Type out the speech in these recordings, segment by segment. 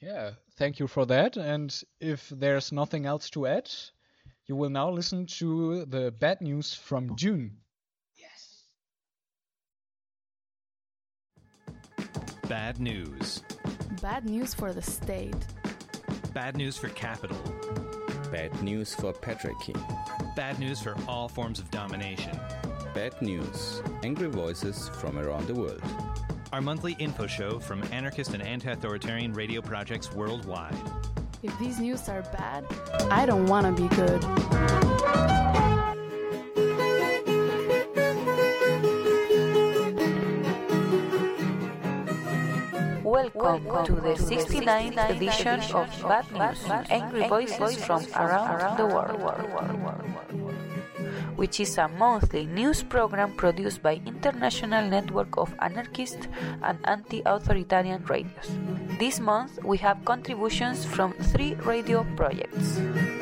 Yeah, thank you for that. And if there's nothing else to add, you will now listen to the bad news from June. Bad news. Bad news for the state. Bad news for capital. Bad news for patriarchy. Bad news for all forms of domination. Bad news. Angry voices from around the world. Our monthly info show from anarchist and anti-authoritarian radio projects worldwide. If these news are bad, I don't want to be good. Welcome to the 69th edition of Bad News, Angry Voices from Around the World, which is a monthly news program produced by International Network of Anarchist and Anti-Authoritarian Radios. This month we have contributions from 3 radio projects.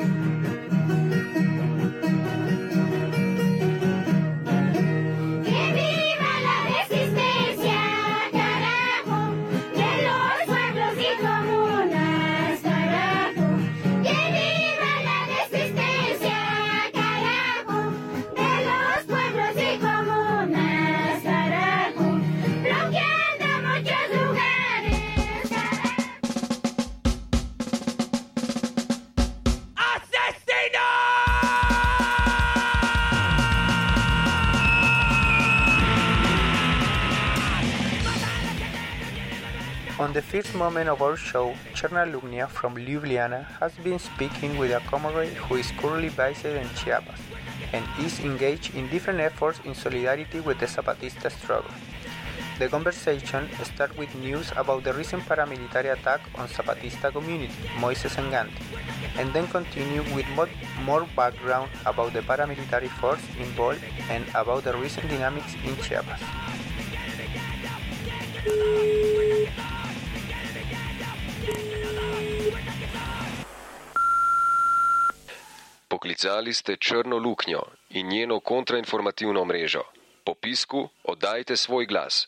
On the first moment of our show, Cherna Lugnia from Ljubljana has been speaking with a comrade who is currently based in Chiapas and is engaged in different efforts in solidarity with the Zapatista struggle. The conversation starts with news about the recent paramilitary attack on Zapatista community, Moises and Gante, and then continue with more background about the paramilitary force involved and about the recent dynamics in Chiapas. Poklicali ste Črno luknjo in njeno kontrainformativno mrežo. Po pisku oddajte svoj glas.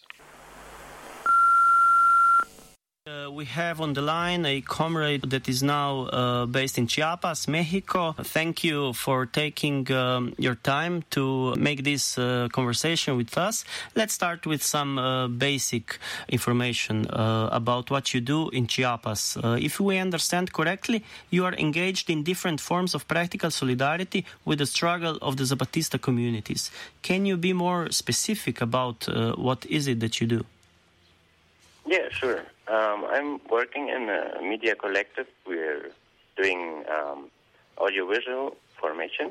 We have on the line a comrade that is now based in Chiapas, Mexico. Thank you for taking your time to make this conversation with us. Let's start with some basic information about what you do in Chiapas. If we understand correctly, you are engaged in different forms of practical solidarity with the struggle of the Zapatista communities. Can you be more specific about what is it that you do? Yeah, sure. I'm working in a media collective. We're doing audiovisual formation,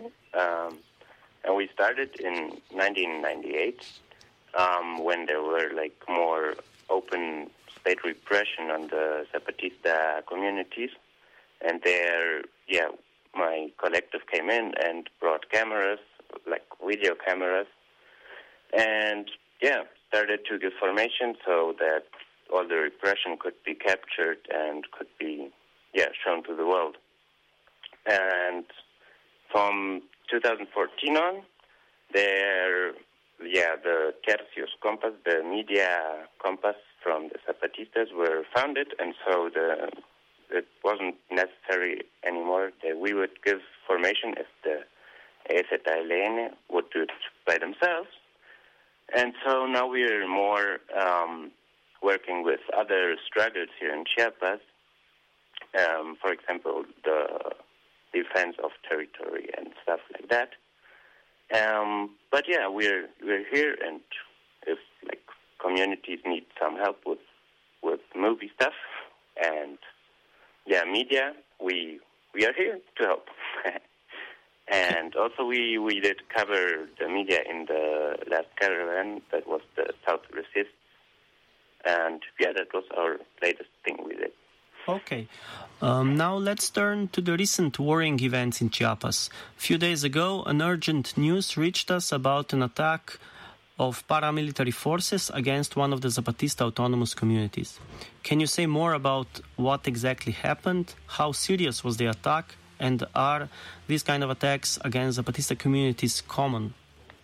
and we started in 1998 when there were like more open state repression on the Zapatista communities, and there, my collective came in and brought cameras, like video cameras, and started to give formation so that all the repression could be captured and could be, shown to the world. And from 2014 on, the Tercios Compas, the media Compas from the Zapatistas were founded, and so it wasn't necessary anymore that we would give formation if the EZLN would do it by themselves. And so now we're more working with other struggles here in Chiapas, for example, the defense of territory and stuff like that. But we're here, and if like communities need some help with movie stuff and media, we are here to help. And also we did cover the media in the last caravan that was the South Resist. And that was our latest thing we did. Okay. Now let's turn to the recent worrying events in Chiapas. A few days ago, an urgent news reached us about an attack of paramilitary forces against one of the Zapatista autonomous communities. Can you say more about what exactly happened? How serious was the attack? And are these kind of attacks against Zapatista communities common?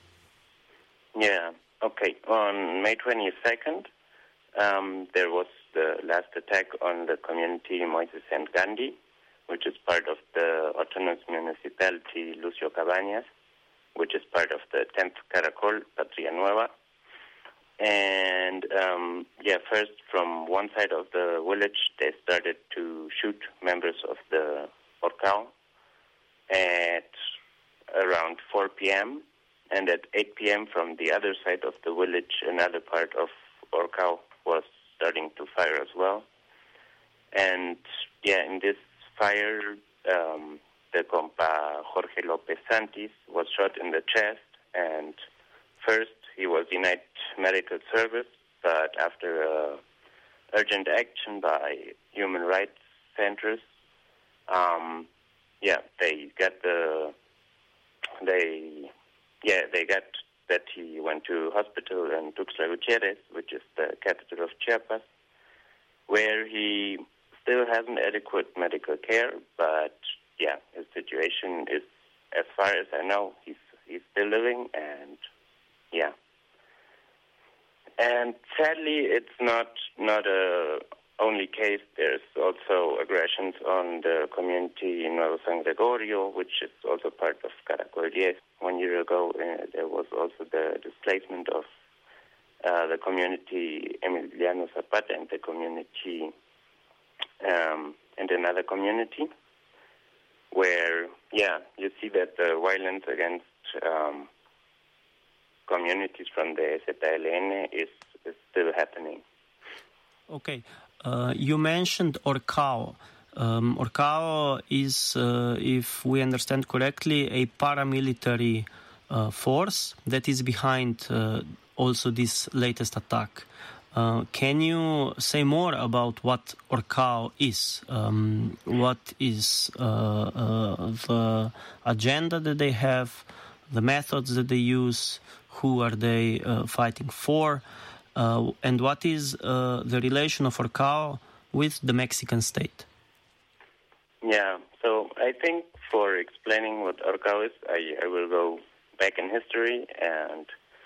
Yeah, okay. On May 22nd, there was the last attack on the community Moises and Gandhi, which is part of the autonomous municipality Lucio Cabañas, which is part of the 10th Caracol, Patria Nueva. And, first from one side of the village, they started to shoot members of the Orcao at around 4 p.m., and at 8 p.m. from the other side of the village, another part of Orcao was starting to fire as well. And, in this fire, the compa Jorge López Santis was shot in the chest, and first he was denied medical service, but after urgent action by human rights centers, they got that he went to hospital in Tuxtla Gutiérrez, which is the capital of Chiapas, where he still hasn't adequate medical care, but his situation is, as far as I know, he's still living, and and sadly, it's not a only case. There's also aggressions on the community in Nuevo San Gregorio, which is also part of Caracol 10. 1 year ago, there was also the displacement of the community Emiliano Zapata and the community and another community, where you see that the violence against communities from the ZLN is still happening. Okay. You mentioned Orcao. Orcao is, if we understand correctly, a paramilitary force that is behind also this latest attack. Can you say more about what Orcao is? What is the agenda that they have, the methods that they use, who are they fighting for, and what is the relation of Orcao with the Mexican state? So I think for explaining what Orcao is, I will go back in history, and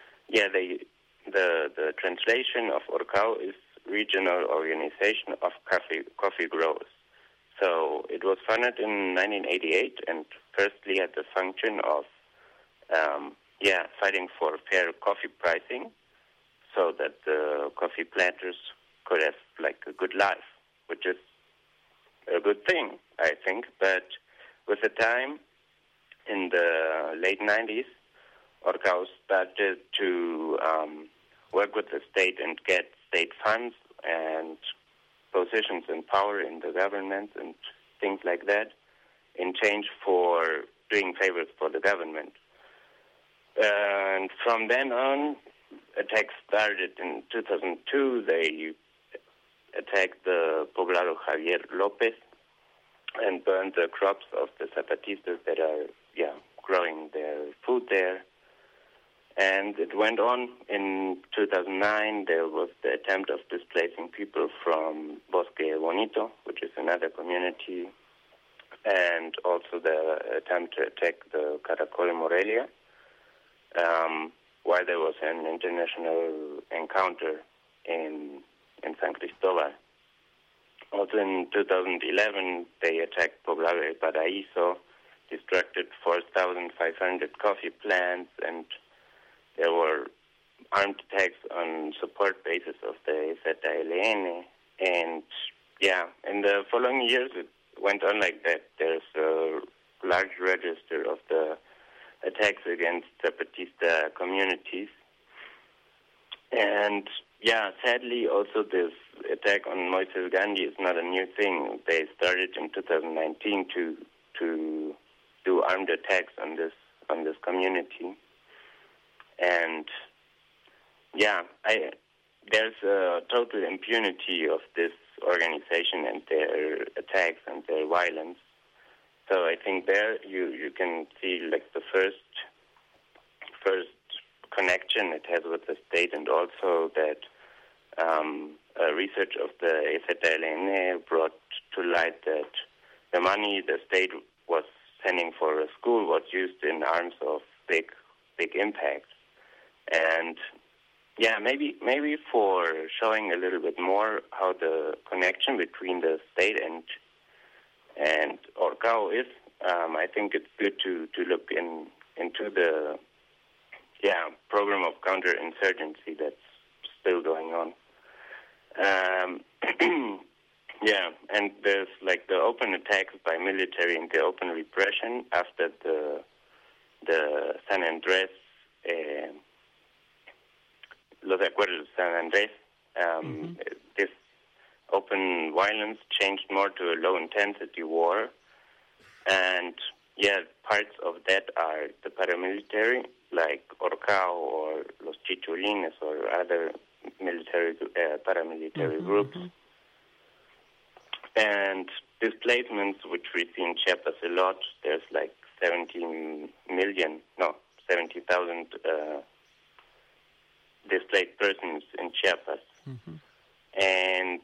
the translation of Orcao is Regional Organization of Coffee Growers. So it was founded in 1988, and firstly had the function of fighting for fair coffee pricing, so that the coffee planters could have a good life, which is a good thing, I think. But with the time, in the late 90s, Orcao started to work with the state and get state funds and positions and power in the government and things like that, in change for doing favors for the government. And from then on, attacks started in 2002. They attacked the Poblado Javier López and burned the crops of the Zapatistas that are growing their food there. And it went on. In 2009, there was the attempt of displacing people from Bosque Bonito, which is another community, and also the attempt to attack the Caracol in Morelia, while there was an international encounter in San Cristobal. Also in 2011, they attacked Poblado del Paraíso, destructed 4,500 coffee plants, and there were armed attacks on support bases of the ZLN. And in the following years, it went on like that. There's a large register of the attacks against Zapatista communities. And sadly, also this attack on Moises Gandhi is not a new thing. They started in 2019 to do armed attacks on this community. And there's a total impunity of this organization and their attacks and their violence. So I think there you can see the first connection it has with the state, and also that research of the ZLN brought to light that the money the state was sending for a school was used in arms of big impact. And Yeah, maybe for showing a little bit more how the connection between the state and Orcao is. I think it's good to look into the program of counterinsurgency that's still going on. And there's like the open attacks by military and the open repression after the San Andrés, Los Acuerdos de San Andrés. This open violence changed more to a low-intensity war, and parts of that are the paramilitary, like Orcao or Los Chicholines or other military paramilitary groups. And displacements, which we see in Chiapas a lot, there's like 70,000 displaced persons in Chiapas. And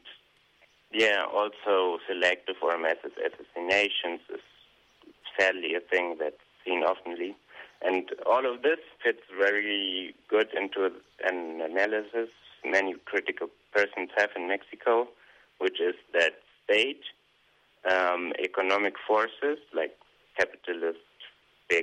also selective or massive assassinations is sadly a thing that's seen oftenly. And all of this fits very good into an analysis many critical persons have in Mexico, which is that state, economic forces like capitalist big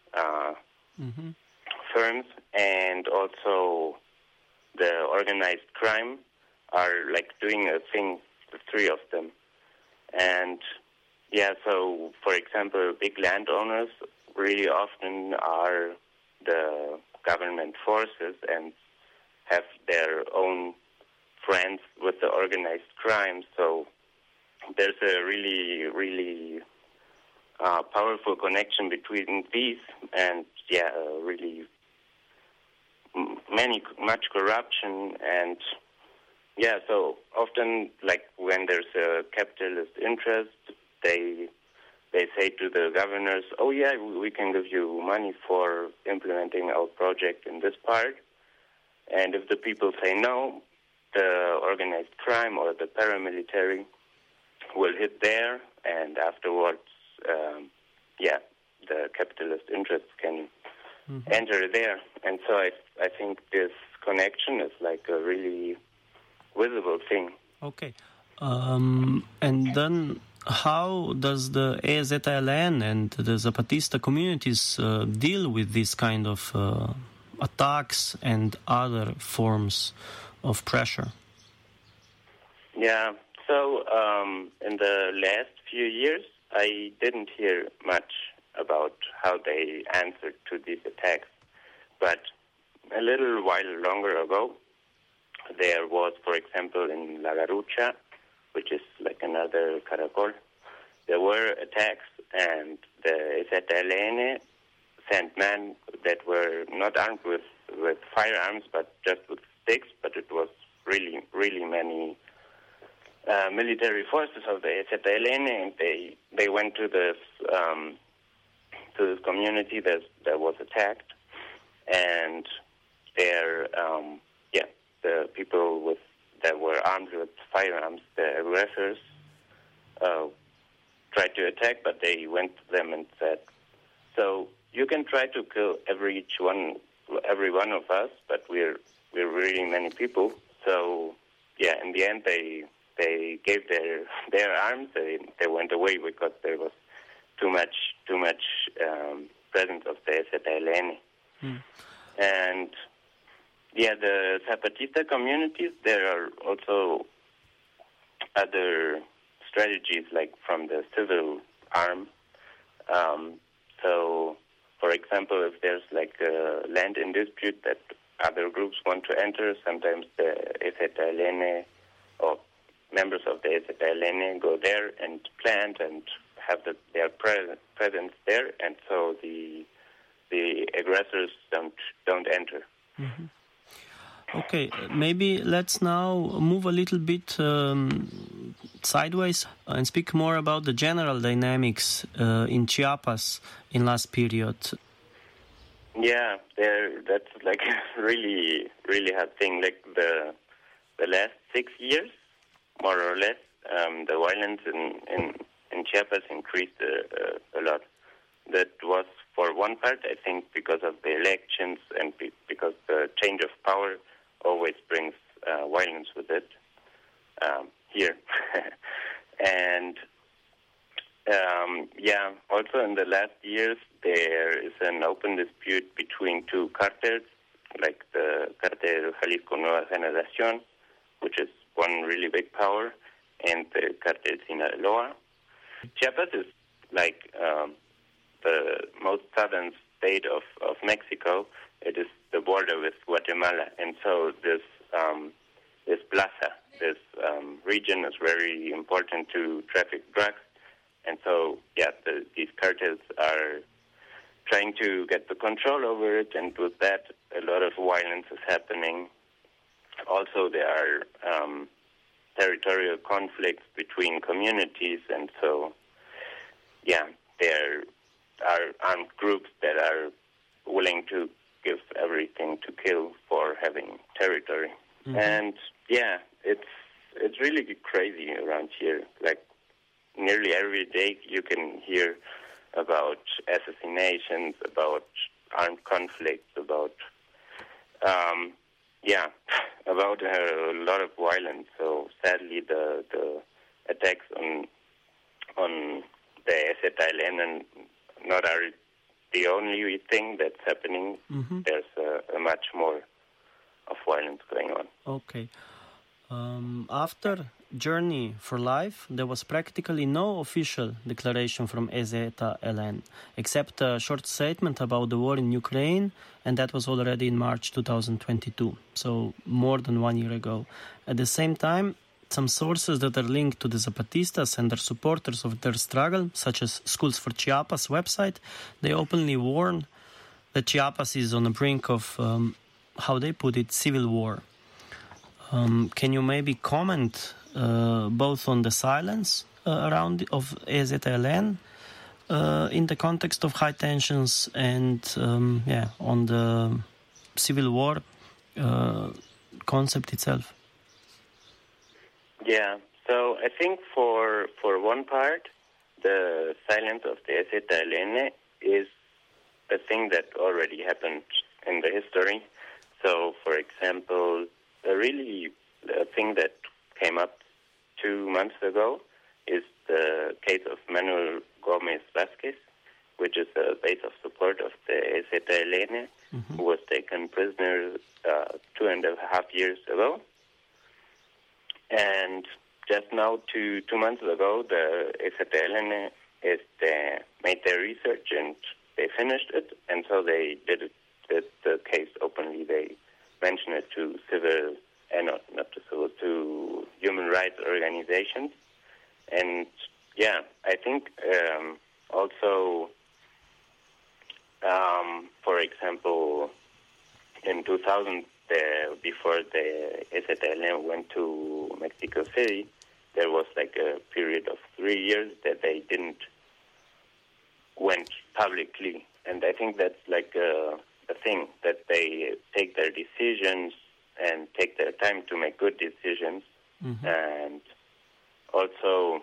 firms, and also the organized crime are like doing a thing, the three of them. And so for example, big landowners really often are the government forces and have their own friends with the organized crime. So there's a really, really powerful connection between these, and really much corruption, and so often, like when there's a capitalist interest, they say to the governors, "Oh yeah, we can give you money for implementing our project in this part," and if the people say no, the organized crime or the paramilitary will hit there, and afterwards, the capitalist interests can enter there. And so I think this connection is like a really visible thing. Okay. And then how does the EZLN and the Zapatista communities deal with this kind of attacks and other forms of pressure? Yeah, so in the last few years, I didn't hear much about how they answered to these attacks. But a little while longer ago, there was, for example, in La Garucha, which is like another Caracol, there were attacks, and the EZLN sent men that were not armed with firearms, but just with sticks, but it was really, really many military forces of the EZLN, and they went to this community that was attacked, and there, the people that were armed with firearms, the aggressors, tried to attack, but they went to them and said, "So you can try to kill every one of us, but we're really many people." So in the end, they gave their arms. They went away because there was too much presence of the EZLN. And the Zapatista communities, there are also other strategies, like from the civil arm. So, for example, if there's like a land in dispute that other groups want to enter, sometimes the EZLN or members of the EZLN go there and plant and have their presence there, and so the aggressors don't enter. Okay, maybe let's now move a little bit sideways and speak more about the general dynamics in Chiapas in last period. Yeah, that's like a really, really hard thing. Like the last 6 years, more or less, the violence in Chiapas increased a lot. That was, for one part, I think, because of the elections and because the change of power always brings violence with it here. And also in the last years, there is an open dispute between two cartels, like the Cartel Jalisco Nueva Generación, which is one really big power, and the Cartel Sinaloa. Chiapas is like the most southern state of Mexico. It is the border with Guatemala, and so this plaza, this region is very important to traffic drugs. And so, these cartels are trying to get the control over it, and with that, a lot of violence is happening. Also, there are territorial conflicts between communities, and so, there are armed groups that are willing to give everything to kill for having territory. Mm-hmm. And, it's really crazy around here. Like, nearly every day you can hear about assassinations, about armed conflicts, about about a lot of violence. So sadly, the attacks on the SZLN not are the only thing that's happening. Mm-hmm. There's a much more of violence going on. Okay. After Journey for Life, there was practically no official declaration from EZLN, except a short statement about the war in Ukraine, and that was already in March 2022, so more than 1 year ago. At the same time, some sources that are linked to the Zapatistas and their supporters of their struggle, such as Schools for Chiapas website, they openly warn that Chiapas is on the brink of, how they put it, civil war. Can you maybe comment both on the silence around of EZLN in the context of high tensions and on the civil war concept itself? Yeah, so I think for one part, the silence of the EZLN is a thing that already happened in the history. So, for example, a thing that came up 2 months ago is the case of Manuel Gomez Vázquez, which is a base of support of the EZLN, who was taken prisoner 2.5 years ago. And just now, two months ago, the EZLN made their research and they finished it, and so they did the case openly. They mentioned it to civil, and not to civil, to human rights organizations. And I think also, for example, in 2000, before the EZLN went to Mexico City, there was like a period of 3 years that they didn't went publicly. And I think that's like a thing, that they take their decisions and take their time to make good decisions. Mm-hmm. And also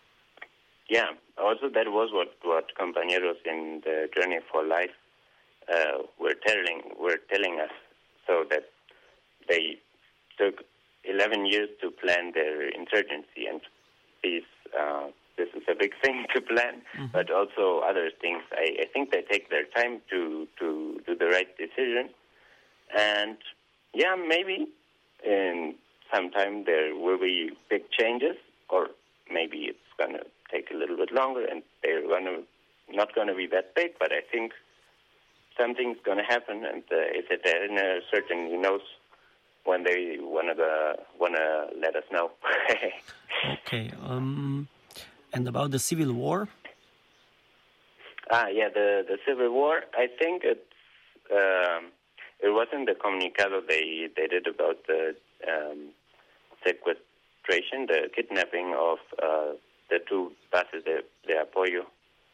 that was what compañeros in the Journey for Life were telling us, so that they took 11 years to plan their insurgency, and this is a big thing to plan, but also other things. I think they take their time to do the right decision, and maybe in some time there will be big changes, or maybe it's going to take a little bit longer, and they're not going to be that big, but I think something's going to happen, and the EZLN certainly knows when they want to let us know. Okay. And about the civil war? The civil war. I think it wasn't the comunicado they did about the sequestration, the kidnapping of the two bases de apoyo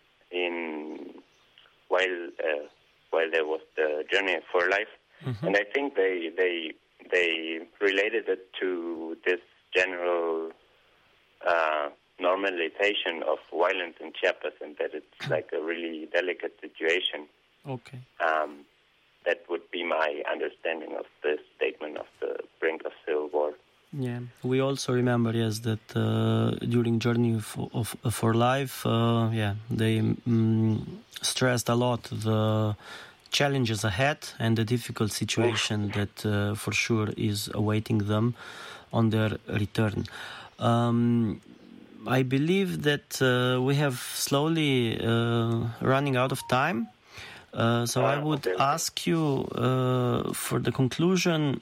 while there was the Journey for Life, and I think they related it to this general normalization of violence in Chiapas, and that it's like a really delicate situation. Okay. that would be my understanding of the statement of the brink of civil war. Yeah, we also remember, yes, that during Journey for Life, they stressed a lot the challenges ahead and the difficult situation that for sure is awaiting them on their return. I believe that we have slowly running out of time, so I would ask you for the conclusion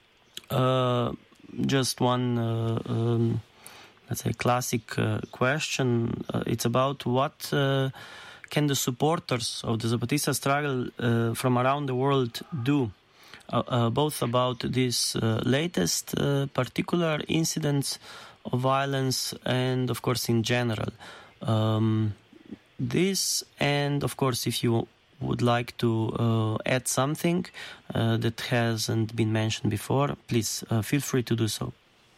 just one, let's say, classic question. It's about what can the supporters of the Zapatista struggle from around the world do, both about these latest particular incidents of violence and, of course, in general. This, and, of course, if you would like to add something that hasn't been mentioned before, please feel free to do so.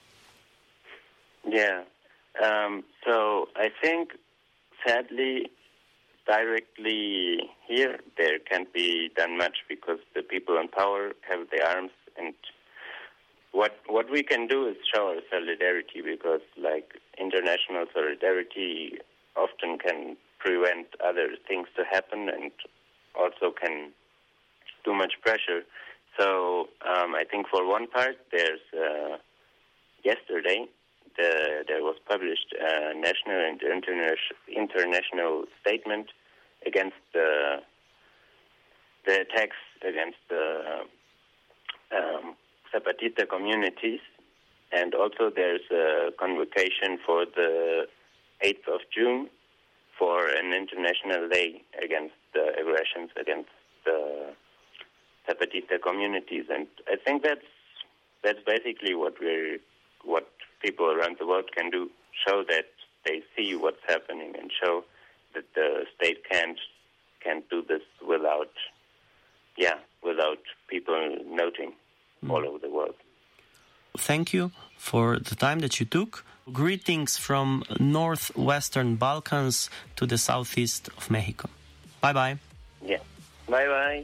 Yeah. So I think, sadly, directly here, there can't be done much because the people in power have the arms, and what we can do is show our solidarity, because international solidarity often can prevent other things to happen and also can too much pressure. So I think for one part, there's yesterday there was published a national and international statement against the attacks against the Zapatista communities, and also there's a convocation for the 8th of June for an international day against the aggressions against the Zapatista communities. And I think that's basically what people around the world can do, show that they see what's happening and show that the state can't do this without people noting all over the world. Thank you for the time that you took. Greetings from northwestern Balkans to the southeast of Mexico. Bye-bye. Yeah. Bye-bye.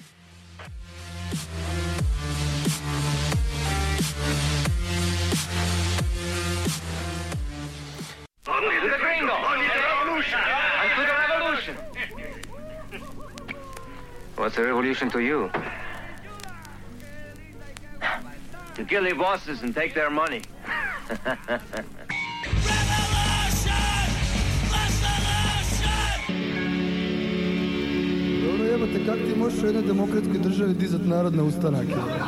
To the gringo! Revolution! And to the revolution! What's a revolution to you? To kill their bosses and take their money. Dobro jebate, kako ti možeš u jednoj demokratskoj državi dizat narod na ustanak?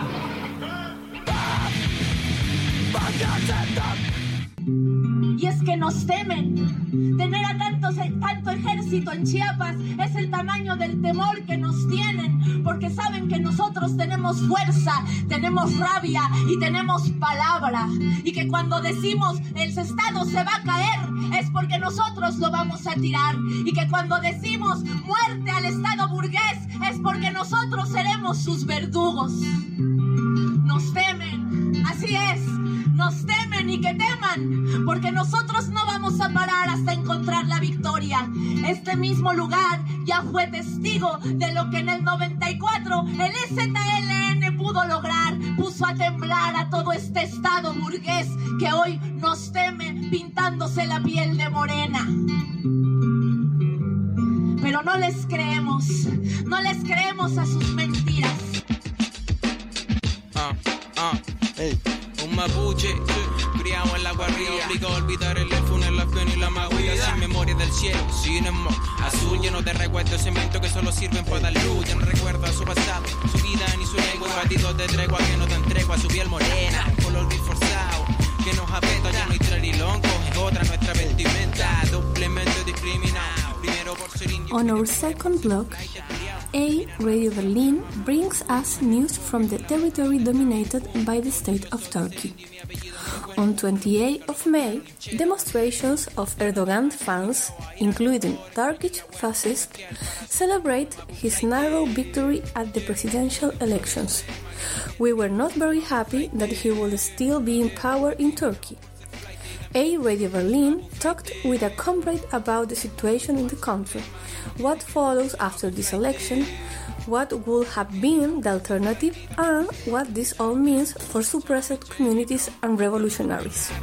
Y es que nos temen. Tener a tanto ejército en Chiapas es el tamaño del temor que nos tienen, porque saben que nosotros tenemos fuerza, tenemos rabia y tenemos palabra, y que cuando decimos el Estado se va a caer es porque nosotros lo vamos a tirar, y que cuando decimos muerte al Estado burgués es porque nosotros seremos sus verdugos. Nos temen, así es. Nos temen y que teman, porque nosotros no vamos a parar hasta encontrar la victoria. Este mismo lugar ya fue testigo de lo que en el 94 el EZLN pudo lograr. Puso a temblar a todo este estado burgués que hoy nos teme pintándose la piel de morena. Pero no les creemos a sus mentiras. Hey. Un mapuche, criado en la guardia, obligado a olvidar el funeral, la fe y la maguida, sin memoria del cielo, sin amor, azul lleno de recuerdos, cemento que solo sirven para dar luz, ya no recuerda su pasado, su vida ni su ego, batidos de tregua que no dan tregua, su piel morena, un color bien forzado, que nos apeta, ya no hay trarilón, coge otra nuestra vestimenta, doblemente discriminado, primero por ser indio. On our second block, Radio Berlin brings us news from the territory dominated by the state of Turkey. On 28th of May, demonstrations of Erdogan fans, including Turkish fascists, celebrate his narrow victory at the presidential elections. We were not very happy that he would still be in power in Turkey. A Radio Berlin talked with a comrade about the situation in the country, what follows after this election, what would have been the alternative, and what this all means for suppressed communities and revolutionaries.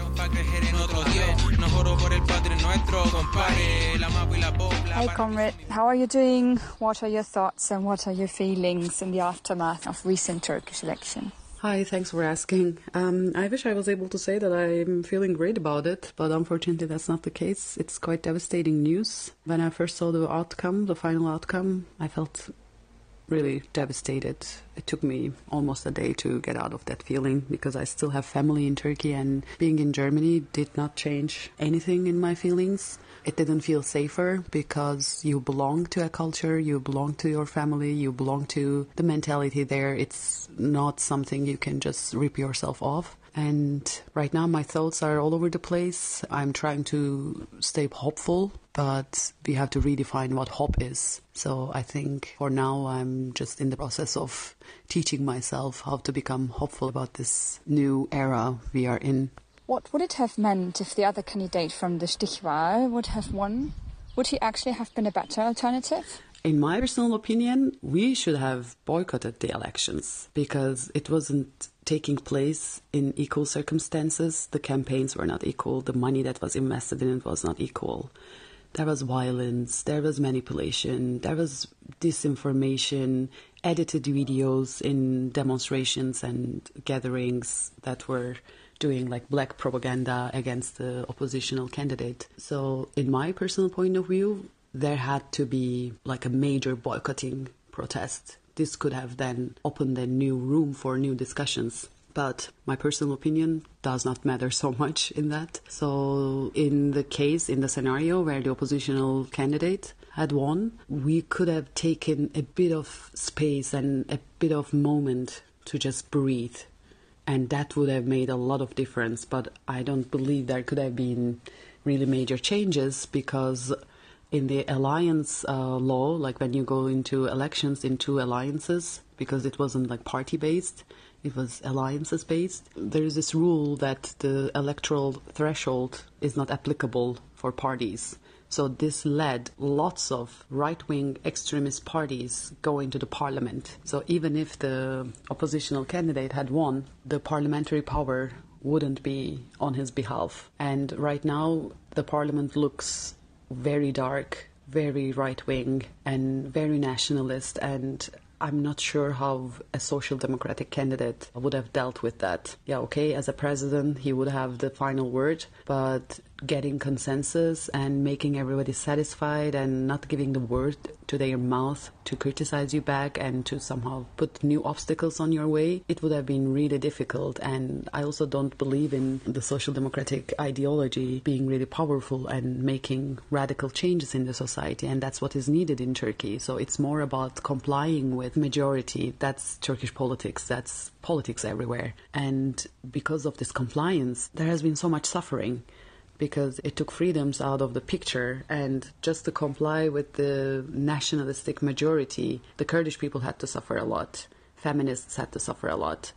Hey comrade, how are you doing? What are your thoughts and what are your feelings in the aftermath of recent Turkish election? Hi, thanks for asking. I wish I was able to say that I'm feeling great about it, but unfortunately that's not the case. It's quite devastating news. When I first saw the outcome, the final outcome, I felt really devastated. It took me almost a day to get out of that feeling because I still have family in Turkey, and being in Germany did not change anything in my feelings. It didn't feel safer because you belong to a culture, you belong to your family, you belong to the mentality there. It's not something you can just rip yourself off. And right now my thoughts are all over the place. I'm trying to stay hopeful, but we have to redefine what hope is. So I think for now I'm just in the process of teaching myself how to become hopeful about this new era we are in. What would it have meant if the other candidate from the Stichwahl would have won? Would he actually have been a better alternative? In my personal opinion, we should have boycotted the elections because it wasn't taking place in equal circumstances. The campaigns were not equal. The money that was invested in it was not equal. There was violence, there was manipulation, there was disinformation, edited videos in demonstrations and gatherings that were doing like black propaganda against the oppositional candidate. So in my personal point of view, there had to be like a major boycotting protest. This could have then opened a new room for new discussions. But my personal opinion does not matter so much in that. So in the scenario where the oppositional candidate had won, we could have taken a bit of space and a bit of moment to just breathe. And that would have made a lot of difference. But I don't believe there could have been really major changes because in the alliance law, like when you go into elections in two alliances, because it wasn't like party-based, it was alliances-based, there is this rule that the electoral threshold is not applicable for parties. So this led lots of right-wing extremist parties go into the parliament. So even if the oppositional candidate had won, the parliamentary power wouldn't be on his behalf. And right now, the parliament looks very dark, very right-wing, and very nationalist, and I'm not sure how a social democratic candidate would have dealt with that. Yeah, okay, as a president, he would have the final word, but getting consensus and making everybody satisfied and not giving the word to their mouth to criticize you back and to somehow put new obstacles on your way, it would have been really difficult. And I also don't believe in the social democratic ideology being really powerful and making radical changes in the society, and that's what is needed in Turkey. So it's more about complying with majority. That's Turkish politics. That's politics everywhere. And because of this compliance, there has been so much suffering, because it took freedoms out of the picture, and just to comply with the nationalistic majority, the Kurdish people had to suffer a lot, feminists had to suffer a lot,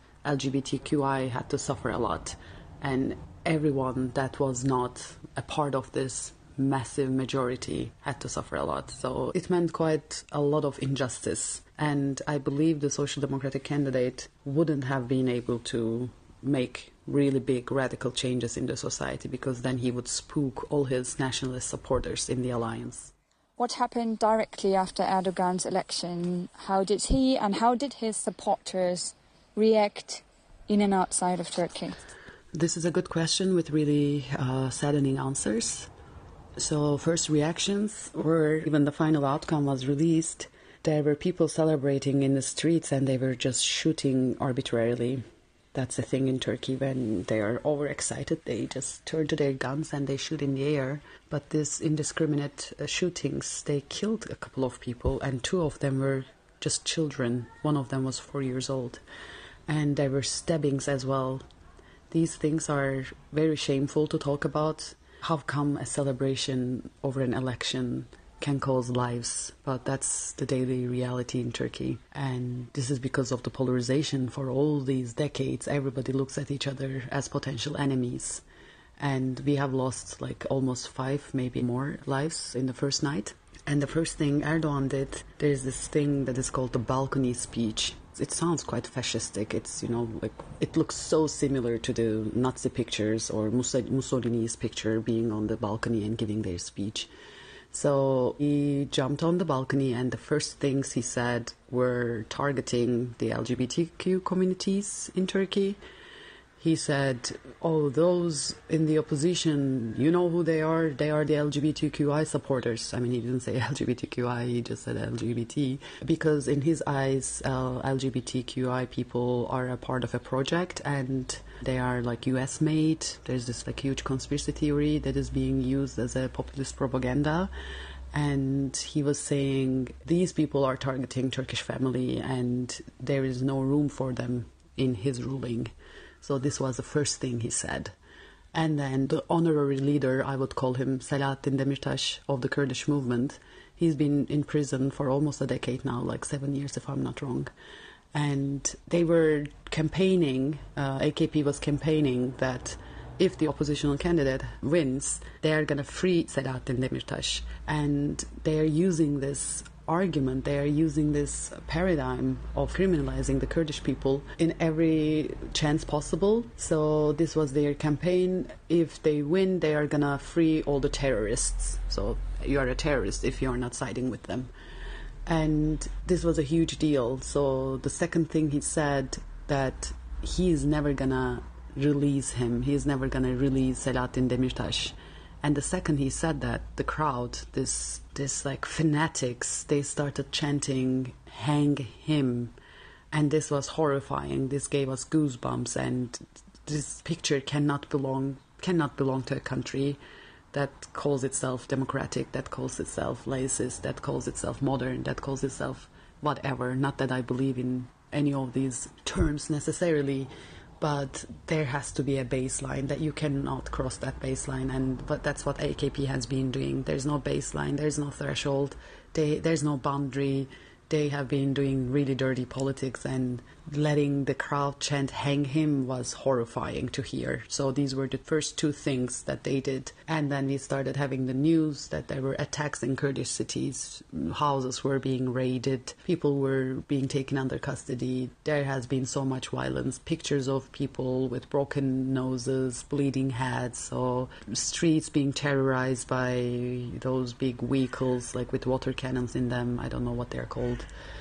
LGBTQI had to suffer a lot, and everyone that was not a part of this massive majority had to suffer a lot. So it meant quite a lot of injustice, and I believe the Social Democratic candidate wouldn't have been able to make really big radical changes in the society, because then he would spook all his nationalist supporters in the alliance. What happened directly after Erdogan's election? How did he and how did his supporters react in and outside of Turkey? This is a good question with really saddening answers. So first reactions were, when the final outcome was released, there were people celebrating in the streets and they were just shooting arbitrarily. That's the thing in Turkey. When they are overexcited, they just turn to their guns and they shoot in the air. But this indiscriminate shootings, they killed a couple of people, and two of them were just children. One of them was 4 years old. And there were stabbings as well. These things are very shameful to talk about. How come a celebration over an election can cause lives? But that's the daily reality in Turkey. And this is because of the polarization. For all these decades, everybody looks at each other as potential enemies. And we have lost like almost 5, maybe more lives in the first night. And the first thing Erdogan did, there's this thing that is called the balcony speech. It sounds quite fascistic. It's, like it looks so similar to the Nazi pictures or Mussolini's picture being on the balcony and giving their speech. So he jumped on the balcony, and the first things he said were targeting the LGBTQ communities in Turkey. He said, those in the opposition, you know who they are? They are the LGBTQI supporters. I mean, he didn't say LGBTQI, he just said LGBT. Because in his eyes, LGBTQI people are a part of a project, and they are like US made. There's this like huge conspiracy theory that is being used as a populist propaganda. And he was saying, these people are targeting Turkish family, and there is no room for them in his ruling. So this was the first thing he said. And then the honorary leader, I would call him Selahattin Demirtas of the Kurdish movement. He's been in prison for almost a decade now, like 7 years if I'm not wrong. And they were campaigning, AKP was campaigning that if the oppositional candidate wins, they are going to free Selahattin Demirtas. And they are using this argument, they are using this paradigm of criminalizing the Kurdish people in every chance possible. So this was their campaign. If they win, they are gonna free all the terrorists. So you are a terrorist if you are not siding with them. And this was a huge deal. So the second thing he said, that he is never gonna release him. He is never gonna release Selahattin Demirtas. And the second he said that, the crowd, this like fanatics, they started chanting, "Hang him." And this was horrifying. This gave us goosebumps. And this picture cannot belong to a country that calls itself democratic, that calls itself laicist, that calls itself modern, that calls itself whatever. Not that I believe in any of these terms necessarily, but there has to be a baseline that you cannot cross that baseline, but that's what AKP has been doing. There's no baseline, there's no threshold, there's no boundary. They have been doing really dirty politics, and letting the crowd chant "Hang him" was horrifying to hear. So these were the first two things that they did. And then we started having the news that there were attacks in Kurdish cities, houses were being raided, people were being taken under custody. There has been so much violence, pictures of people with broken noses, bleeding heads, so streets being terrorized by those big vehicles like with water cannons in them. I don't know what they're called.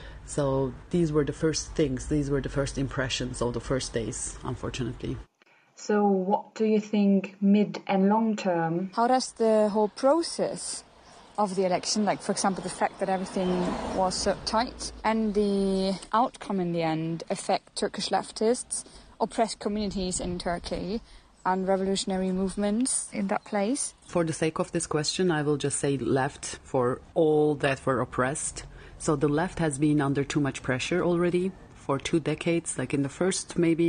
So these were the first things, these were the first impressions of the first days, unfortunately. So what do you think mid and long term? How does the whole process of the election, like for example the fact that everything was so tight and the outcome in the end, affect Turkish leftists, oppressed communities in Turkey and revolutionary movements in that place? For the sake of this question, I will just say left for all that were oppressed. So the left has been under too much pressure already for 2 decades. Like in the first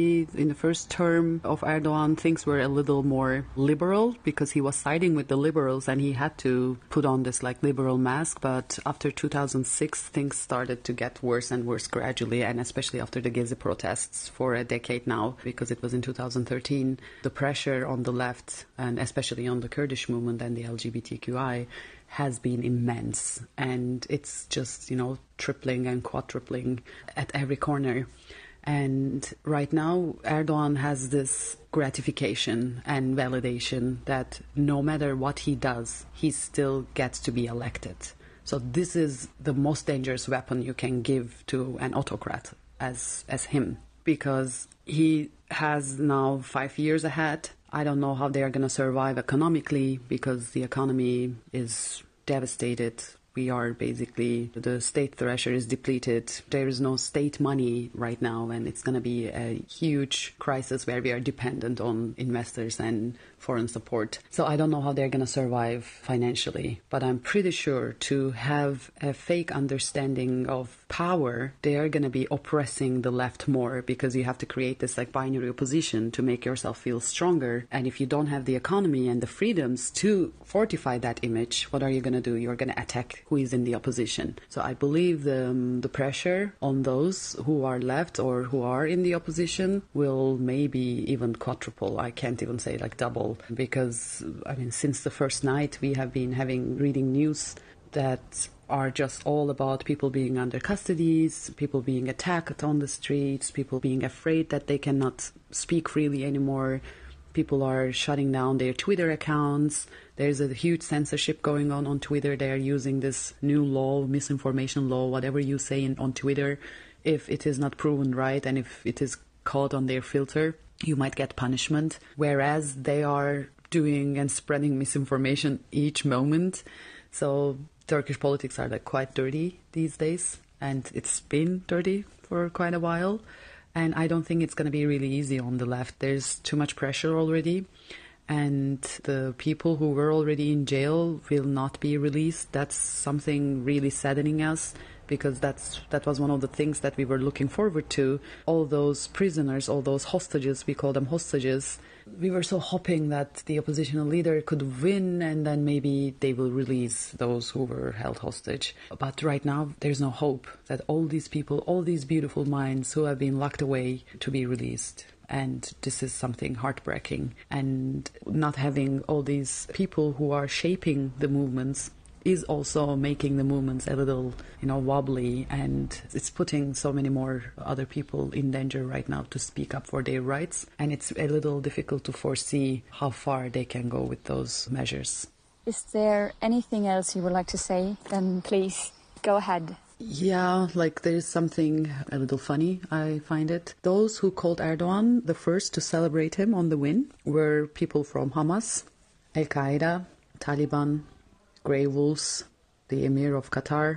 term of Erdogan, things were a little more liberal because he was siding with the liberals and he had to put on this like liberal mask. But after 2006, things started to get worse and worse gradually, and especially after the Gezi protests for a decade now, because it was in 2013, the pressure on the left and especially on the Kurdish movement and the LGBTQI has been immense, and it's just, tripling and quadrupling at every corner. And right now, Erdogan has this gratification and validation that no matter what he does, he still gets to be elected. So this is the most dangerous weapon you can give to an autocrat as him, because he has now 5 years ahead. I don't know how they are going to survive economically, because the economy is devastated. We are basically, the state treasury is depleted. There is no state money right now, and it's going to be a huge crisis where we are dependent on investors and foreign support. So I don't know how they're going to survive financially, but I'm pretty sure to have a fake understanding of power, they are going to be oppressing the left more, because you have to create this like binary opposition to make yourself feel stronger. And if you don't have the economy and the freedoms to fortify that image, what are you going to do? You're going to attack who is in the opposition. So I believe the pressure on those who are left or who are in the opposition will maybe even quadruple. I can't even say like double, because I mean, since the first night we have been reading news that are just all about people being under custodies, people being attacked on the streets, people being afraid that they cannot speak freely anymore. People are shutting down their Twitter accounts. There's a huge censorship going on Twitter. They are using this new law, misinformation law, whatever you say on Twitter. If it is not proven right and if it is caught on their filter, you might get punishment. Whereas they are doing and spreading misinformation each moment. So Turkish politics are like quite dirty these days, and it's been dirty for quite a while. And I don't think it's going to be really easy on the left. There's too much pressure already, and the people who were already in jail will not be released. That's something really saddening us, because that was one of the things that we were looking forward to. All those prisoners, all those hostages, we call them hostages, we were so hoping that the oppositional leader could win and then maybe they will release those who were held hostage. But right now, there's no hope that all these people, all these beautiful minds who have been locked away, to be released. And this is something heartbreaking. And not having all these people who are shaping the movements is also making the movements a little, wobbly, and it's putting so many more other people in danger right now to speak up for their rights. And it's a little difficult to foresee how far they can go with those measures. Is there anything else you would like to say? Then please go ahead. Yeah, there's something a little funny, I find it. Those who called Erdogan the first to celebrate him on the win were people from Hamas, Al-Qaeda, Taliban, Grey Wolves, the Emir of Qatar,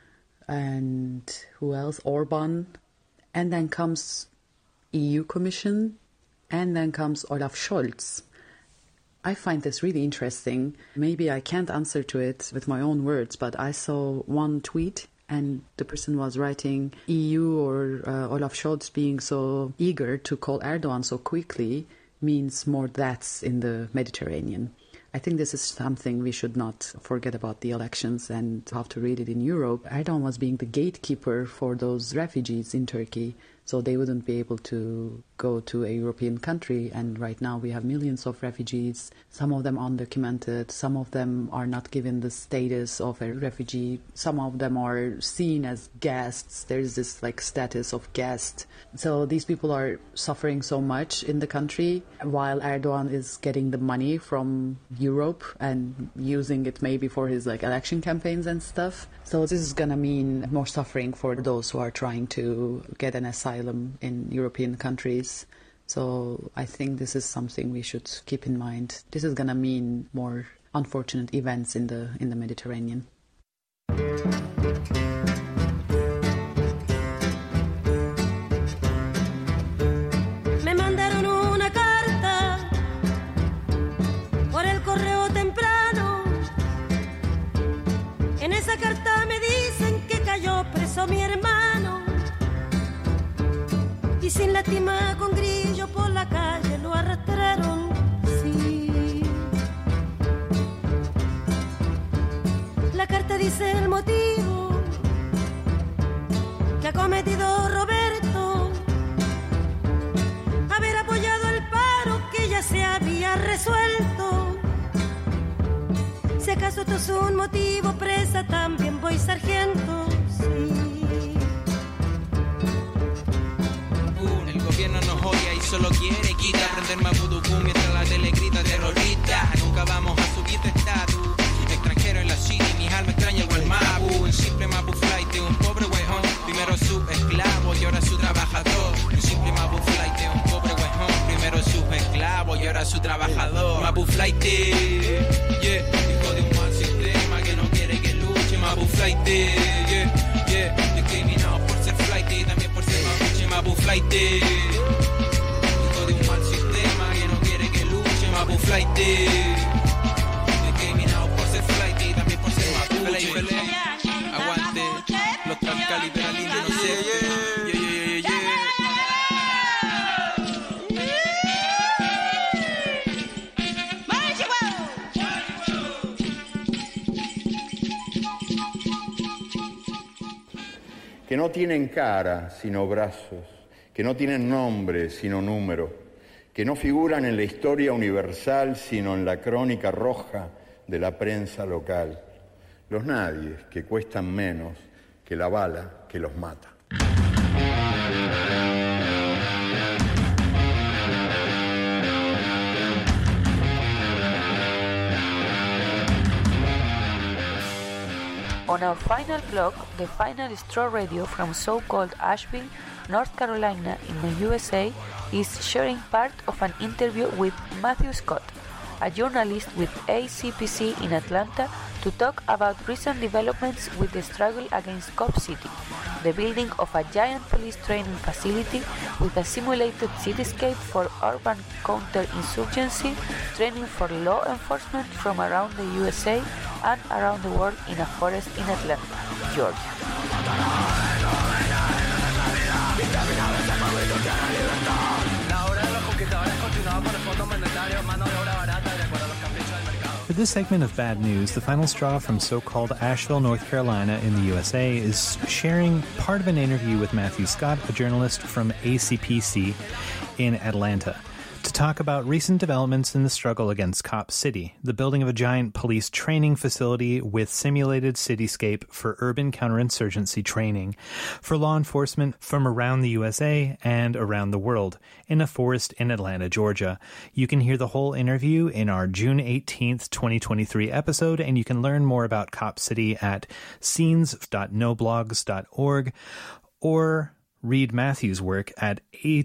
and who else? Orban. And then comes EU Commission, and then comes Olaf Scholz. I find this really interesting. Maybe I can't answer to it with my own words, but I saw one tweet and the person was writing EU or Olaf Scholz being so eager to call Erdogan so quickly means more deaths in the Mediterranean. I think this is something we should not forget about the elections and how to read it in Europe. Erdogan was being the gatekeeper for those refugees in Turkey, so they wouldn't be able to go to a European country. And right now we have millions of refugees, some of them undocumented, some of them are not given the status of a refugee, some of them are seen as guests. There's this status of guest. So these people are suffering so much in the country, while Erdogan is getting the money from Europe and using it maybe for his election campaigns and stuff. So this is gonna mean more suffering for those who are trying to get an asylum in European countries. So I think this is something we should keep in mind. This is gonna mean more unfortunate events in the Mediterranean. Me mandaron una carta por el correo temprano. En esa carta me dicen que cayó preso mi hermano, y sin lástima con grillo por la calle lo arrastraron, sí. La carta dice el motivo que ha cometido Roberto: haber apoyado el paro que ya se había resuelto. Si acaso esto es un motivo, presa también voy, sargento, sí. El gobierno nos odia y solo quiere quitar, prender Maputucú mientras la tele grita terrorista. Nunca vamos a subir de estatus. Extranjero en la city, mi alma extraña igual Mapu. Un simple Mapu flight de un pobre huejón, primero su esclavo y ahora su trabajador. Un simple Mapu flight de un pobre huejón, primero su esclavo y ahora su trabajador. Mapu flight, yeah, hijo de un mal sistema que no quiere que luche. Mapu flight, yeah, yeah, discriminado por ser flight y también por ser mapuche. Mapu flight, hijo de un mal sistema que no quiere que luche. Mapu flight, discriminado por ser flight y también por ser mapuche. Aguante los transcaliberalistas, no sé, yeah. que no tienen cara sino brazos, que no tienen nombre sino número, que no figuran en la historia universal sino en la crónica roja de la prensa local. Los nadies que cuestan menos que la bala que los mata. On our final blog, the final straw radio from so-called Asheville, North Carolina in the USA is sharing part of an interview with Matthew Scott, a journalist with ACPC in Atlanta, to talk about recent developments with the struggle against Cop City, the building of a giant police training facility with a simulated cityscape for urban counterinsurgency, training for law enforcement from around the USA and around the world in a forest in Atlanta, Georgia. For this segment of Bad News, the final straw from so-called Asheville, North Carolina in the USA is sharing part of an interview with Matthew Scott, a journalist from ACPC in Atlanta, to talk about recent developments in the struggle against Cop City, the building of a giant police training facility with simulated cityscape for urban counterinsurgency training for law enforcement from around the USA and around the world in a forest in Atlanta, Georgia. You can hear the whole interview in our June 18th, 2023 episode, and you can learn more about Cop City at scenes.noblogs.org or read Matthew's work at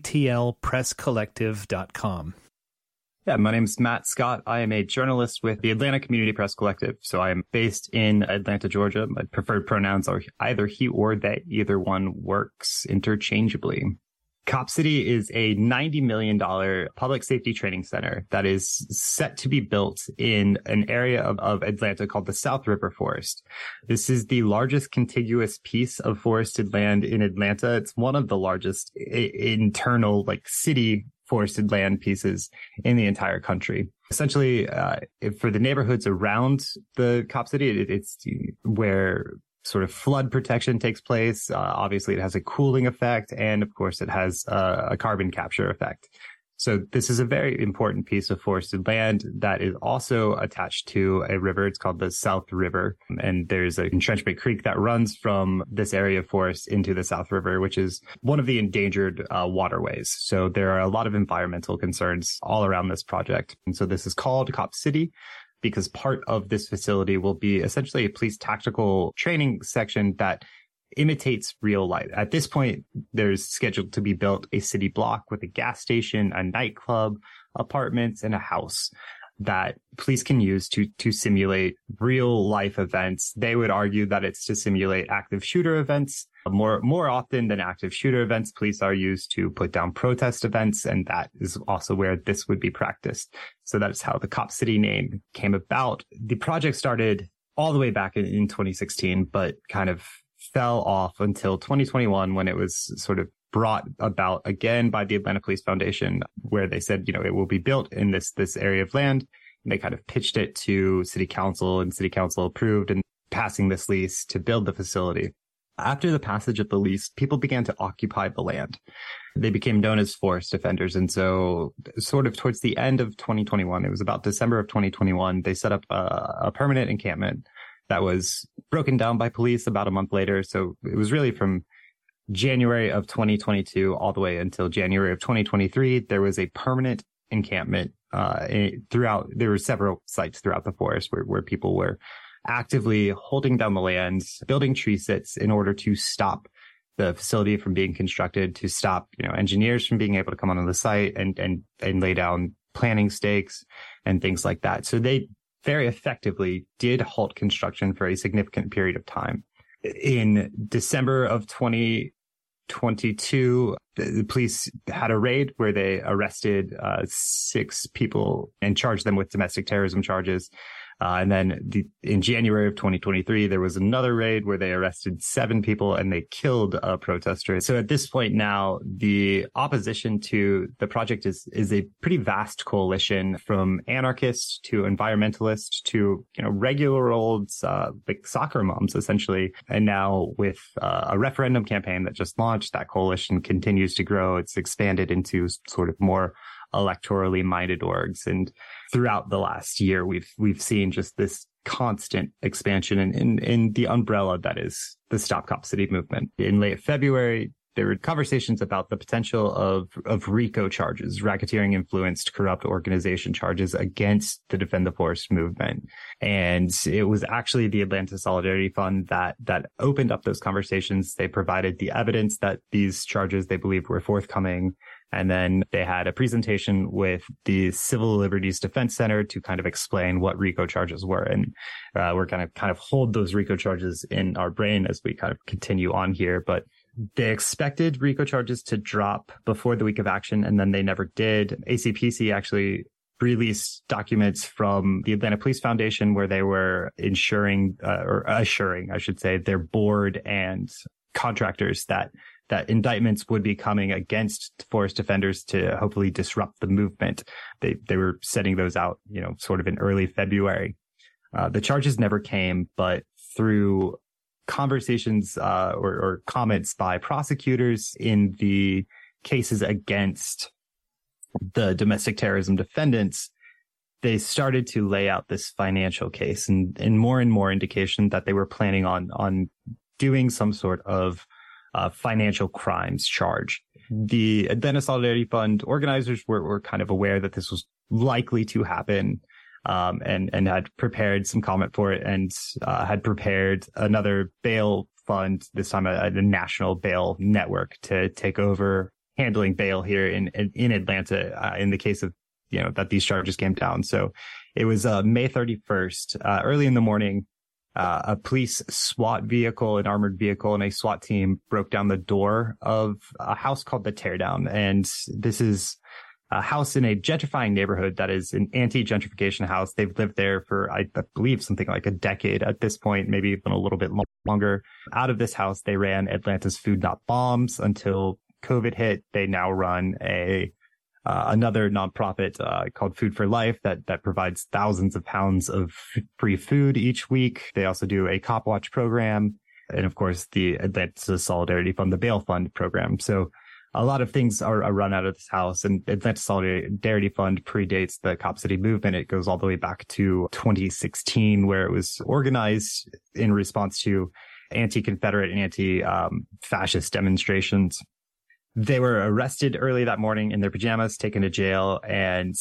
atlpresscollective.com. Yeah, my name's Matt Scott. I am a journalist with the Atlanta Community Press Collective. So I am based in Atlanta, Georgia. My preferred pronouns are either he or they. Either one works interchangeably. Cop City is a $90 million public safety training center that is set to be built in an area of Atlanta called the South River Forest. This is the largest contiguous piece of forested land in Atlanta. It's one of the largest internal, city forested land pieces in the entire country. Essentially, for the neighborhoods around the Cop City, it's where sort of flood protection takes place. Obviously, it has a cooling effect, and of course, it has a carbon capture effect. So this is a very important piece of forested land that is also attached to a river. It's called the South River, and there's an entrenchment creek that runs from this area of forest into the South River, which is one of the endangered waterways. So there are a lot of environmental concerns all around this project. And so this is called Cop City, because part of this facility will be essentially a police tactical training section that imitates real life. At this point, there's scheduled to be built a city block with a gas station, a nightclub, apartments, and a house that police can use to simulate real life events. They would argue that it's to simulate active shooter events. More often than active shooter events, police are used to put down protest events, and that is also where this would be practiced. So that's how the Cop City name came about. The project started all the way back in 2016, but kind of fell off until 2021 when it was sort of brought about again by the Atlanta Police Foundation, where they said, it will be built in this area of land. And they kind of pitched it to City Council, and City Council approved and passing this lease to build the facility. After the passage of the lease, people began to occupy the land. They became known as forest defenders. And so sort of towards the end of 2021, it was about December of 2021, they set up a permanent encampment that was broken down by police about a month later. So it was really from January of 2022 all the way until January of 2023, there was a permanent encampment throughout. There were several sites throughout the forest where people were actively holding down the land, building tree sits in order to stop the facility from being constructed, to stop engineers from being able to come onto the site and lay down planning stakes and things like that. So they very effectively did halt construction for a significant period of time. In December of 2022, the police had a raid where they arrested 6 people and charged them with domestic terrorism charges. And then in January of 2023, there was another raid where they arrested 7 people and they killed a protester. So at this point now, the opposition to the project is a pretty vast coalition, from anarchists to environmentalists to, regular old like soccer moms, essentially. And now with a referendum campaign that just launched, that coalition continues to grow. It's expanded into sort of more electorally minded orgs. And throughout the last year, we've seen just this constant expansion in the umbrella that is the Stop Cop City movement. In late February, there were conversations about the potential of RICO charges, racketeering influenced corrupt organization charges, against the Defend the Forest movement. And it was actually the Atlanta Solidarity Fund that opened up those conversations. They provided the evidence that these charges, they believed, were forthcoming. And then they had a presentation with the Civil Liberties Defense Center to kind of explain what RICO charges were. And we're going to kind of hold those RICO charges in our brain as we kind of continue on here. But they expected RICO charges to drop before the week of action, and then they never did. ACPC actually released documents from the Atlanta Police Foundation where they were assuring, I should say, their board and contractors that indictments would be coming against forest defenders to hopefully disrupt the movement. They were setting those out, sort of in early February. The charges never came, but through conversations or comments by prosecutors in the cases against the domestic terrorism defendants, they started to lay out this financial case and more indication that they were planning on doing some sort of financial crimes charge. The Atlanta Solidarity Fund organizers were kind of aware that this was likely to happen, and had prepared some comment for it, and had prepared another bail fund, this time a national bail network, to take over handling bail here in Atlanta in the case of, that these charges came down. So it was May 31st, early in the morning. A police SWAT vehicle, an armored vehicle, and a SWAT team broke down the door of a house called The Teardown. And this is a house in a gentrifying neighborhood that is an anti-gentrification house. They've lived there for, I believe, something like a decade at this point, maybe even a little bit longer. Out of this house, they ran Atlanta's Food Not Bombs until COVID hit. They now run another nonprofit called Food for Life that provides thousands of pounds of free food each week. They also do a Cop Watch program, and of course the Atlanta Solidarity Fund, the Bail Fund program. So a lot of things are run out of this house, and Atlanta Solidarity Fund predates the Cop City movement. It goes all the way back to 2016, where it was organized in response to anti-Confederate and anti-fascist demonstrations. They were arrested early that morning in their pajamas, taken to jail, and,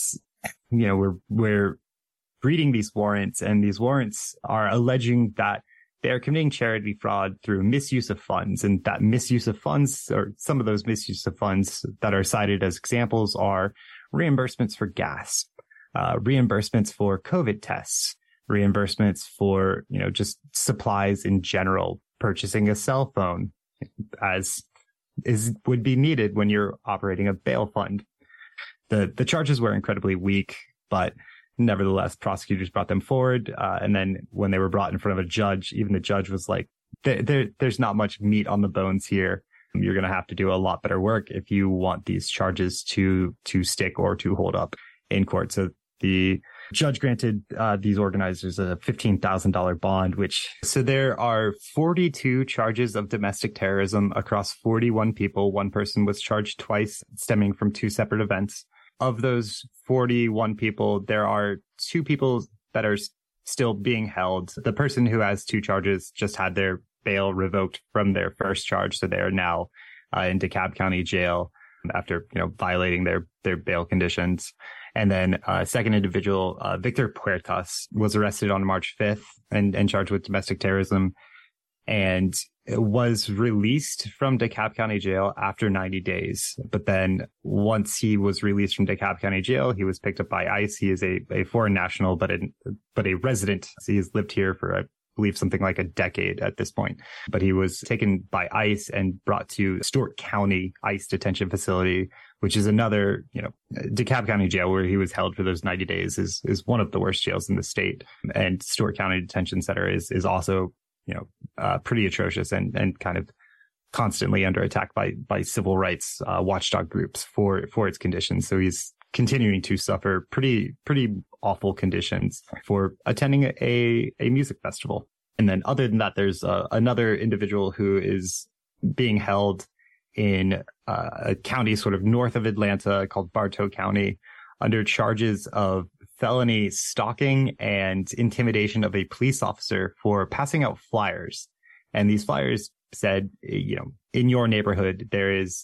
we're reading these warrants, and these warrants are alleging that they are committing charity fraud through misuse of funds, and that misuse of funds, or some of those misuse of funds that are cited as examples, are reimbursements for gas, reimbursements for COVID tests, reimbursements for, just supplies in general, purchasing a cell phone, as would be needed when you're operating a bail fund. The charges were incredibly weak, but nevertheless, prosecutors brought them forward. And then when they were brought in front of a judge, even the judge was like, there's not much meat on the bones here. You're going to have to do a lot better work if you want these charges to stick or to hold up in court. So the judge granted these organizers a $15,000 bond, so there are 42 charges of domestic terrorism across 41 people. One person was charged twice, stemming from 2 separate events. Of those 41 people, there are 2 people that are still being held. The person who has 2 charges just had their bail revoked from their first charge, so they are now in DeKalb County Jail after violating their bail conditions. And then a second individual, Victor Puertas, was arrested on March 5th and charged with domestic terrorism, and was released from DeKalb County Jail after 90 days. But then once he was released from DeKalb County Jail, he was picked up by ICE. He is a foreign national, but a resident. So he has lived here for, I believe something like a decade at this point. But he was taken by ICE and brought to Stewart County ICE detention facility, which is another, DeKalb County jail where he was held for those 90 days is one of the worst jails in the state. And Stewart County Detention Center is also, pretty atrocious and kind of constantly under attack by civil rights watchdog groups for its conditions. So he's continuing to suffer pretty awful conditions for attending a music festival. And then other than that, there's another individual who is being held in a county sort of north of Atlanta called Bartow County under charges of felony stalking and intimidation of a police officer for passing out flyers. And these flyers said, in your neighborhood, there's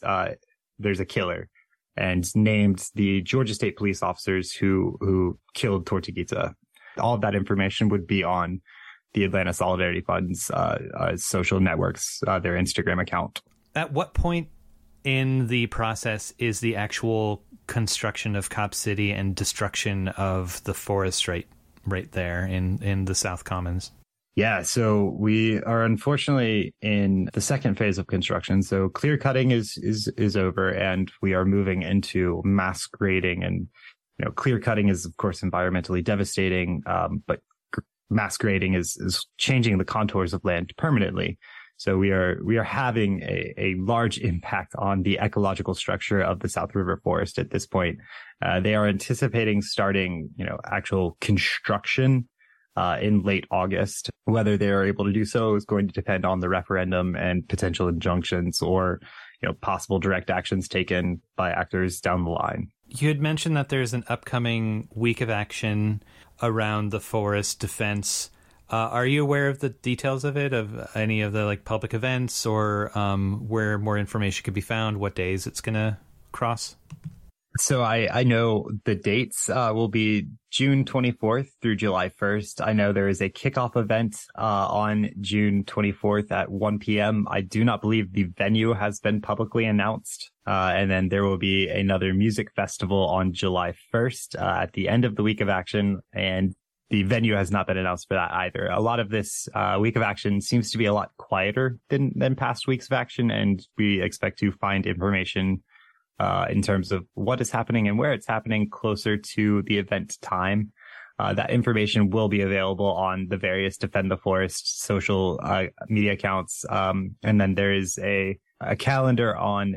a killer, and named the Georgia State police officers who killed Tortuguita. All of that information would be on the Atlanta Solidarity Fund's social networks, their Instagram account. At what point in the process is the actual construction of Cop City and destruction of the forest right there in the South Commons? Yeah, so we are unfortunately in the second phase of construction. So clear cutting is over, and we are moving into mass grading. And clear cutting is of course environmentally devastating, but mass grading is changing the contours of land permanently. So we are having a large impact on the ecological structure of the South River Forest at this point. They are anticipating starting actual construction in late August. Whether they are able to do so is going to depend on the referendum and potential injunctions or, possible direct actions taken by actors down the line. You had mentioned that there's an upcoming week of action around the forest defense. Are you aware of the details of it, of any of the public events, or where more information could be found, what days it's going to cross? So I know the dates will be June 24th through July 1st. I know there is a kickoff event on June 24th at 1 p.m. I do not believe the venue has been publicly announced. And then there will be another music festival on July 1st at the end of the week of action. And the venue has not been announced for that either. A lot of this week of action seems to be a lot quieter than past weeks of action. And we expect to find information in terms of what is happening and where it's happening closer to the event time. That information will be available on the various Defend the Forest social media accounts. And then there is a calendar on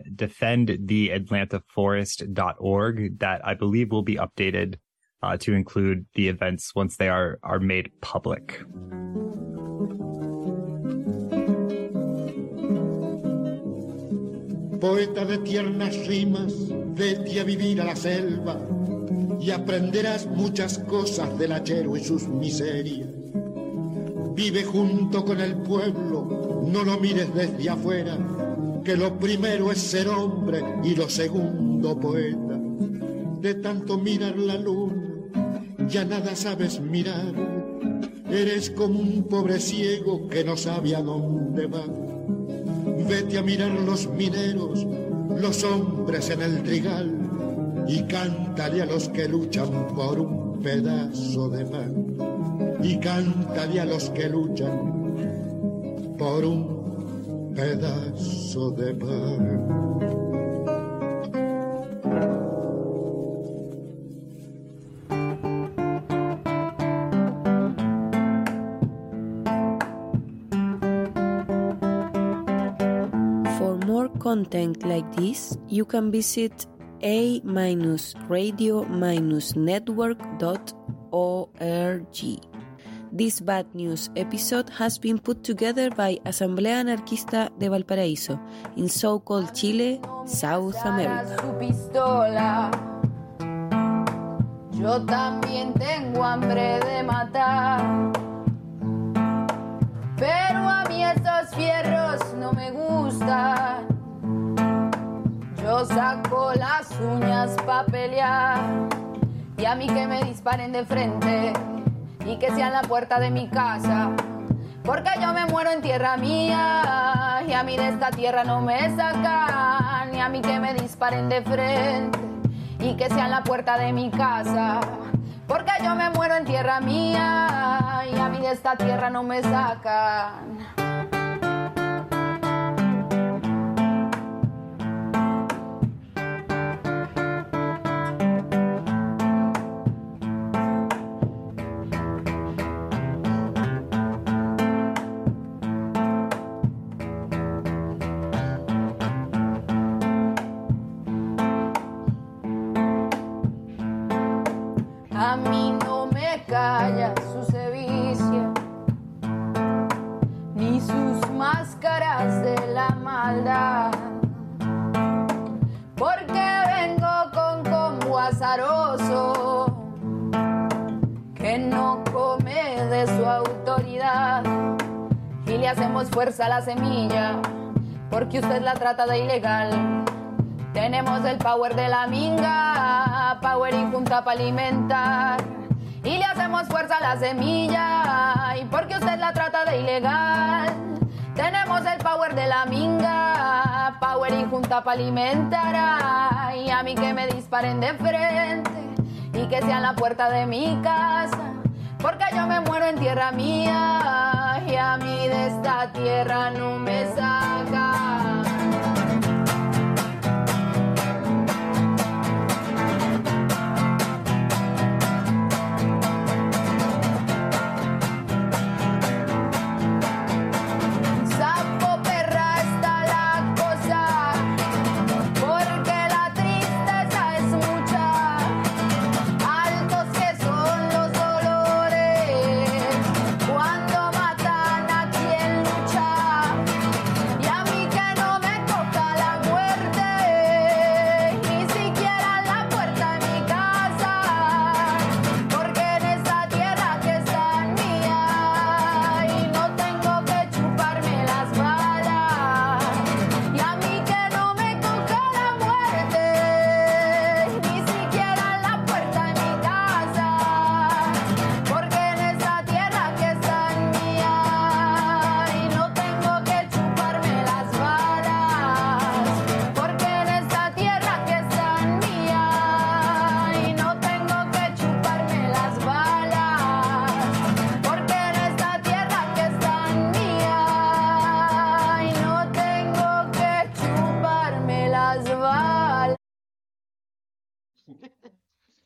defendtheatlantaforest.org that I believe will be updated to include the events once they are made public. Poeta de tiernas rimas, vete a vivir a la selva y aprenderás muchas cosas del hachero y sus miserias. Vive junto con el pueblo, no lo mires desde afuera, que lo primero es ser hombre y lo segundo poeta. De tanto mirar la luna, ya nada sabes mirar, eres como un pobre ciego que no sabe a dónde va. Vete a mirar los mineros, los hombres en el trigal, y cántale a los que luchan por un pedazo de pan. Y cántale a los que luchan por un pedazo de pan. Content like this, you can visit a-radio-network.org. This Bad News episode has been put together by Asamblea Anarquista de Valparaíso in so-called Chile, South America. Su pistola. Yo también tengo hambre de matar. Pero a mí esos fierros no me gustan. Yo saco las uñas pa' pelear. Y a mí que me disparen de frente y que sean la puerta de mi casa. Porque yo me muero en tierra mía y a mí de esta tierra no me sacan. Y a mí que me disparen de frente y que sean la puerta de mi casa. porque yo me muero en tierra mía y a mí de esta tierra no me sacan. A mí no me calla su sevicia, ni sus máscaras de la maldad, porque vengo con combo azaroso, que no come de su autoridad, y le hacemos fuerza a la semilla, porque usted la trata de ilegal. Tenemos el power de la minga, power y junta para alimentar. Y le hacemos fuerza a la semilla, y porque usted la trata de ilegal. Tenemos el power de la minga, power y junta para alimentar. Y a mí que me disparen de frente, y que sean la puerta de mi casa. Porque yo me muero en tierra mía, y a mí de esta tierra no me sale.